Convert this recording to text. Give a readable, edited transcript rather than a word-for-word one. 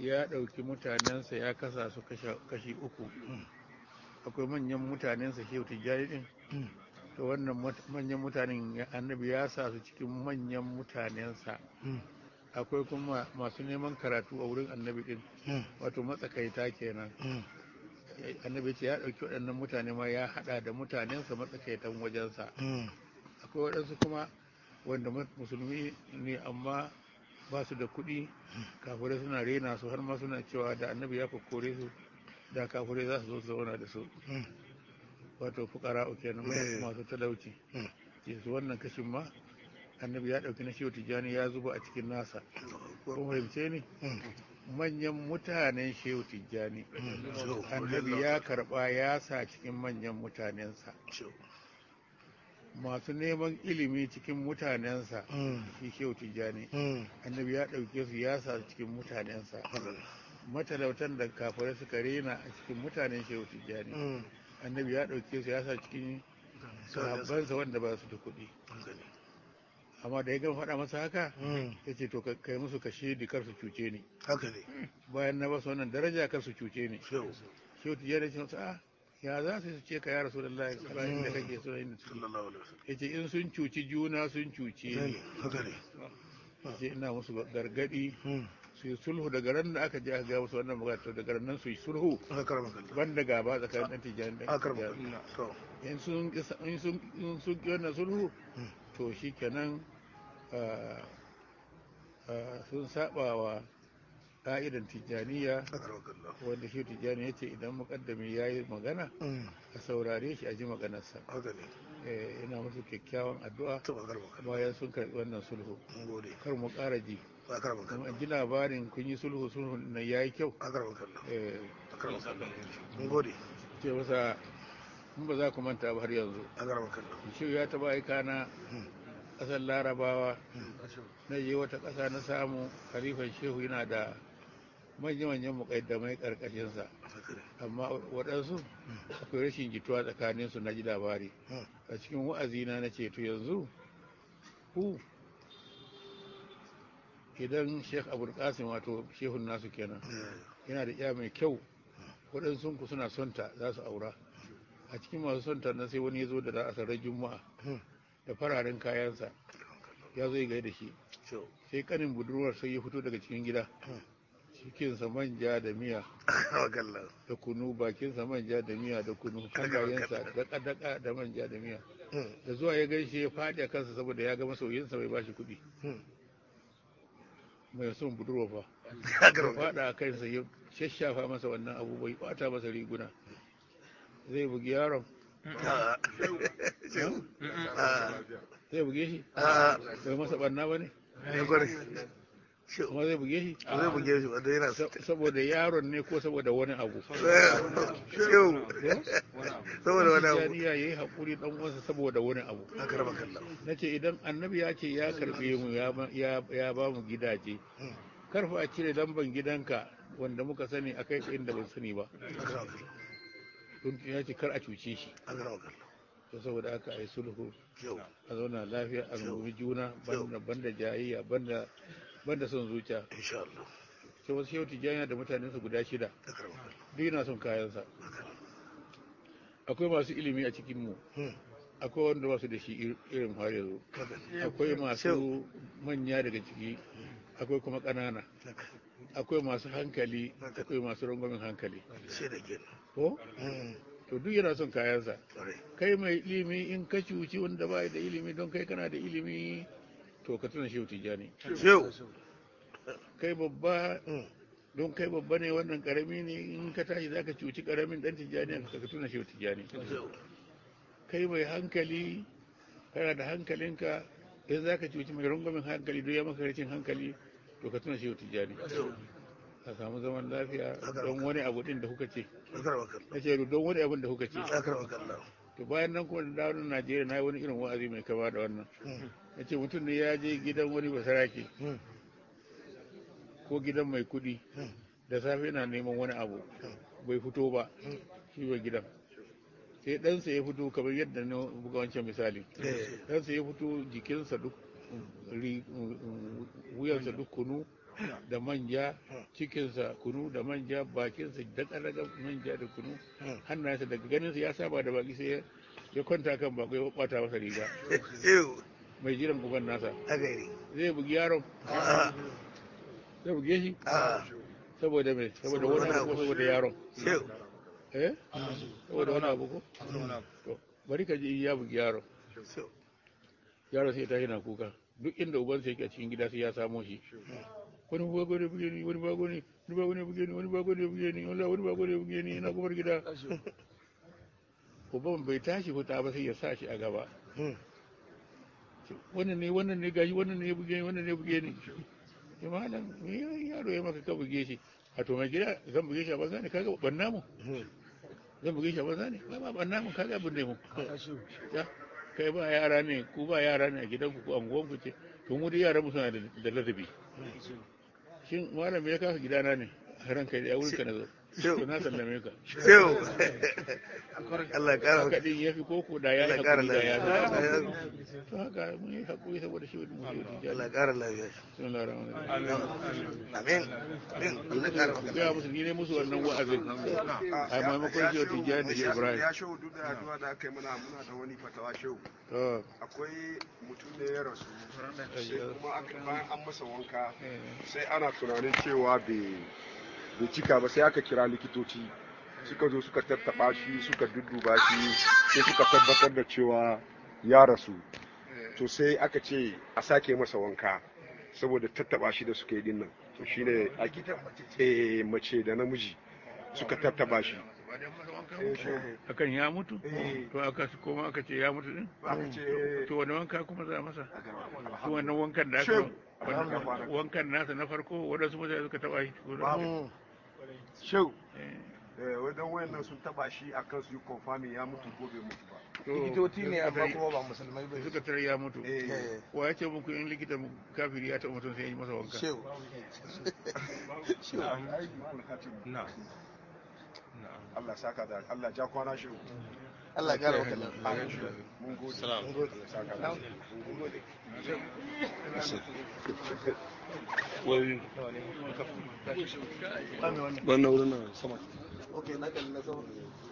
ya ɗauki mutanensa ya kasa su kashi uku. Akwai manyan mutanensa shehu tijjani din, to wannan manyan mutanen annabi ya sa su cikin manyan mutanensa. Akwai kuma masu neman karatu a wurin annabi din, wato matsakaita kenan. Annabi ce ya ɗauki waɗannan mutane ma ya haɗa da mutanensa matsakaitan wajensa. Akwai waɗansu kuma wanda musulmi ne amma ba su da kuɗi, kafirai suna rena su, har ma suna cewa da annabi ya kore su da kafirai za su zo su zauna da su, wato fukara kenan, masu talauci. Su wannan kashin ma annabi ya ɗauki na shehu tijjani ya zuba a cikin nasa. Kun fahimce ni? Manyan mutanen shehu tijjani annabi ya karɓa ya sa cikin manyan mutanensa. Masu neman ilimi cikin mutanensa shi shehu tijjani annabi ya ɗauke su ya sa cikin mutanensa. Matalautan da kafirai suka rena a cikin mutanen shehu tijjani annabi ya ɗauke su ya sa cikin sahabbansa wanda ba su da kuɗi. Amma da ya gama faɗa masa haka ya ce to kai musu kashe di kar su cuce ni, bayan na basu wannan daraja kar su cuce ni. Shehu tijjani ce masa ya za su ce ka ya Rasulullahi da kake so yin ya ce in sun cuci juna sun cuce ni. Ya ce ina musu gargadi su yi sulhu daga ran da aka je aka gaya musu wannan magana, to daga nan su yi sulhu ban da gaba tsakanin ɗan tijjani da tijjani. In sun ƙi wannan sulhu to shi kenan sun saba wa ƙa'idan tijjaniya, wanda shi tijjani ya ce idan muƙaddami ya yi magana a saurare shi a ji maganarsa. Ina musu kyakkyawan addu'a bayan sun karɓi wannan sulhu. Kar mu ƙara ji, kuma in ji labarin kun yi sulhu na ya yi kyau. Ce masa in ba za ku manta ba har yanzu shi ya taɓa aika na ƙasar larabawa, na je wata ƙasa na samu khalifan shehu yana da manya-manyan muƙaddamai ƙarƙashinsa, amma waɗansu akwai rashin jituwa tsakaninsu, na ji labari. A cikin wa'azina na ce to yanzu ku idan Sheikh Abul Qasim wato shehun nasu kenan yana da iya mai kyau, waɗansu ku suna sonta za su aura. A cikin masu sonta na sai wani ya zo da ra'asarar juma'a da fararen kayansa ya zo gai da shi, sai kanin budurwar sai ya fito daga cikin gida, cikinsa manja da miya da kunu, bakinsa manja da miya da kunu, hannayensa daka-daka da manja da miya. Da zuwa ya gaishe ya faɗi a kansa saboda ya ga masoyinsa bai bashi kuɗi, mai son budurwa fa. Ya faɗa a kansa ya shashafa masa wannan abubuwa, ya ɓata masa riguna. Zai bugi yaron? Zai buge shi? Bai masa ɓanna ba ne? Kuma zai buge shi? Zai buge shi wanda yana saboda yaron ne ko saboda wani abu? Saboda wani abu. Ya yi haƙuri ɗan uwansa saboda wani abu. Na ce idan annabi ya ce ya karɓe mu ya ba mu gidaje, karfa a cire lamban gidanka wanda muka sani a kai inda ban sani ba. Ya ce kar a cuce shi. To saboda aka yi sulhu, a zauna lafiya, a rungumi juna, banda jayayya, banda son zuciya. Sai wasu shehu tijjani da mutanensa guda 6 duk yana son kayansa. Akwai masu ilimi a cikinmu, akwai wanda ba su da shi irin har yanzu, akwai masu manya daga ciki, akwai kuma ƙanana, akwai masu hankali, akwai masu rangwamin hankali. Ko? To duk yana son kayansa. Kai mai ilimi in ka cuci wanda ba da ilimi don kai kana da ilimi, to ka tuna shehu tijjani. Kai babba don kai babba ne wannan karami ne, in ka tashi za ka cuci karamin dan tijjani ka tuna shehu tijjani. Kai mai hankali kana da hankalinka, in za ka cuci mai rangwamin hankali don ya maka rashin hankali, to ka tuna shehu tijjani. A samu zaman lafiya don wani abu din da kuka ce. Na ce don wani abin da kuka ce. To bayan nan kuma da dawo Najeriya na yi wani irin wa'azi mai kama da wannan. Na ce mutum ne ya je gidan wani basarake ko gidan mai kuɗi, da safe yana neman wani abu bai fito ba, shi bai gidan. Sai ɗansa ya fito kamar yadda na buga wancan misali. Ɗansa ya fito jikinsa duk wuyansa duk kunu, da manja, cikinsa kunu da manja, bakinsa daga manja da kunu, hannayensa daga ganinsa ya saba da baki sai ya kwanta kan bako ya bata masa riga. Mai jiran uban nasa zai bugi yaron, zai buge shi saboda mai, saboda wani abu ko saboda yaron, saboda wani abu ko, to bari ka ji ya bugi yaron, yaron sai ta yana kuka duk inda ubansa yake a cikin gida sai ya samo shi. Wani bago ne buge ni, wani bago ne buge ni, wani bago ne buge ni, wani bago ne buge ni, ina kofar gida. Uban bai tashi fita ba sai ya sa shi a gaba. Wannan ne gashi, wannan ne buge ni, wannan ne buge ni. Ya malam, me yaro ya maka ka buge shi? A to mai gida zan buge shi a banza ne, kaga banna mu. Zan buge shi a banza ne, ba banna mu, kaga abin da mu. Ya kai ba yara ne, ku ba yara ne a gidanku ko anguwanku ce, to mu da yaran mu suna da ladabi. Shin malam ya kaka gidana ne, ranka da wurin ka na zo. To na sallame ka. Allah kara haka din yafi koko da ya yi hakuri da ya zai. To haka mun yi hakuri saboda shi wani mutum. Allah kara lafiya. Bismillahir rahmanir rahim. Amin. Allah kara lafiya. Ya musu ni ne musu wannan wa'azin. Ai maimakon shi Tijjani da Ibrahim. Ya shehu duk da addu'a da aka yi muna da wani fatawa shehu. Akwai mutum ne ya rasu sai kuma bayan an masa wanka sai ana tunanin cewa bai cika ba, sai aka kira likitoci suka zo suka tattaba shi suka dudduba shi sai suka tabbatar da cewa ya rasu. To sai aka ce a sake masa wanka saboda tattaba shi da suka yi dinnan. To shine ake mace da namiji suka tattaba shi akan ya mutu, to aka koma aka ce ya mutu din, to wani wanka kuma za masa, to wannan wankan da aka wankan nasa na farko wadansu mutane suka taba shi shau wadan wayannan sun taba shi akan su yi confirming ya mutu ko bai mutu ba. Likitoci ne amma kuma ba musulmai ba. Suka tare ya mutu. Wa ya ce muku in likita kafiri ya taɓa mutum sai ya yi masa wanka. Shehu. Allah saka da Allah ja kwana shehu. Allah gara maka lafiya. Mun gode. Mun gode. Mun gode. Wannan wurin sama. Okay, na kalli na sama.